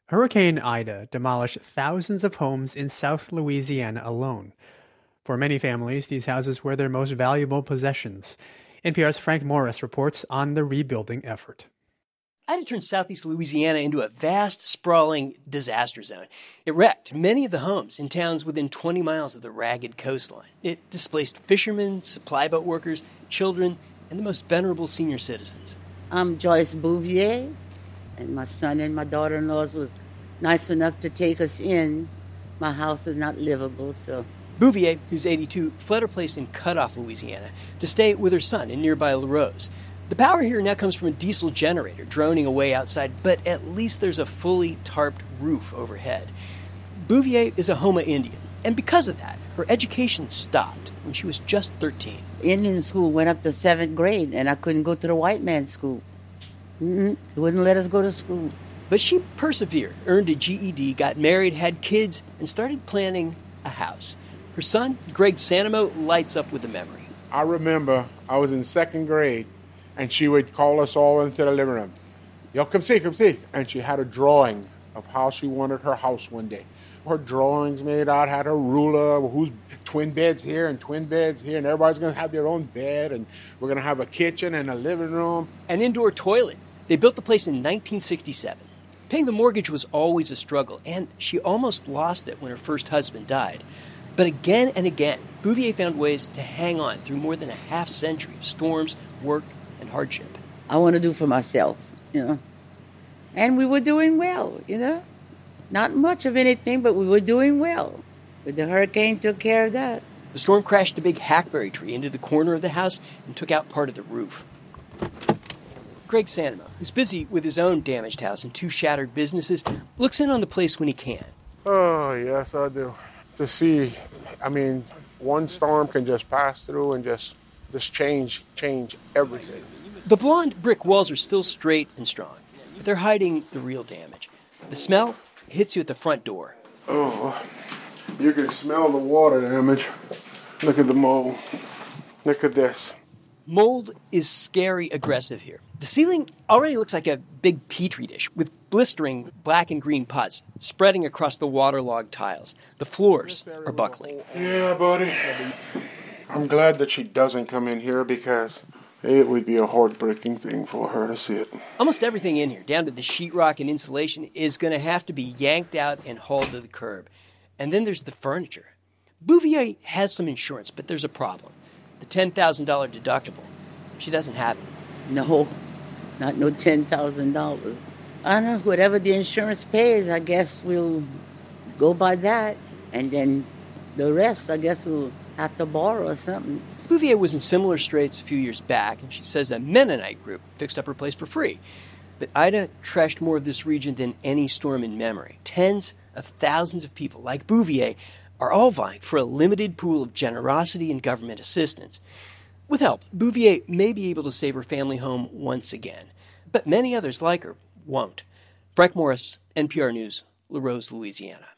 Hurricane Ida demolished thousands of homes in South Louisiana alone. For many families, these houses were their most valuable possessions. NPR's Frank Morris reports on the rebuilding effort. Ida turned southeast Louisiana into a vast, sprawling disaster zone. It wrecked many of the homes in towns within 20 miles of the ragged coastline. It displaced fishermen, supply boat workers, children, and the most venerable senior citizens. I'm Joyce Bouvier, and my son and my daughter-in-laws was nice enough to take us in. My house is not livable, so... Bouvier, who's 82, fled her place in Cutoff, Louisiana, to stay with her son in nearby Larose. The power here now comes from a diesel generator droning away outside, but at least there's a fully tarped roof overhead. Bouvier is a Houma Indian, and because of that, her education stopped when she was just 13. Indian school went up to 7th grade, and I couldn't go to the white man's school. They wouldn't let us go to school. But she persevered, earned a GED, got married, had kids, and started planning a house. Her son, Greg Sanamo, lights up with the memory. I remember I was in 2nd grade, and she would call us all into the living room. Yo, come see. And she had a drawing of how she wanted her house one day. Her drawings made out, had a ruler, who's twin beds here and twin beds here, and everybody's going to have their own bed, and we're going to have a kitchen and a living room. An indoor toilet. They built the place in 1967. Paying the mortgage was always a struggle, and she almost lost it when her first husband died. But again and again, Bouvier found ways to hang on through more than a half-century of storms, work, and hardship. I want to do for myself, And we were doing well, Not much of anything, but we were doing well. But the hurricane took care of that. The storm crashed a big hackberry tree into the corner of the house and took out part of the roof. Greg Sanamo, who's busy with his own damaged house and 2 shattered businesses, looks in on the place when he can. Oh, yes, I do. To see, one storm can just pass through and just change everything. The blonde brick walls are still straight and strong, but they're hiding the real damage. The smell hits you at the front door. Oh, you can smell the water damage. Look at the mold. Look at this. Mold is scary aggressive here. The ceiling already looks like a big petri dish with blistering black and green pots spreading across the waterlogged tiles. The floors are buckling. Yeah, buddy. I'm glad that she doesn't come in here because it would be a heartbreaking thing for her to see it. Almost everything in here, down to the sheetrock and insulation, is going to have to be yanked out and hauled to the curb. And then there's the furniture. Bouvier has some insurance, but there's a problem. The $10,000 deductible. She doesn't have it. No, not no $10,000. I know, whatever the insurance pays, I guess we'll go by that. And then the rest, I guess we'll have to borrow or something. Bouvier was in similar straits a few years back, and she says a Mennonite group fixed up her place for free. But Ida trashed more of this region than any storm in memory. Tens of thousands of people, like Bouvier, are all vying for a limited pool of generosity and government assistance. With help, Bouvier may be able to save her family home once again. But many others like her won't. Frank Morris, NPR News, Larose, Louisiana.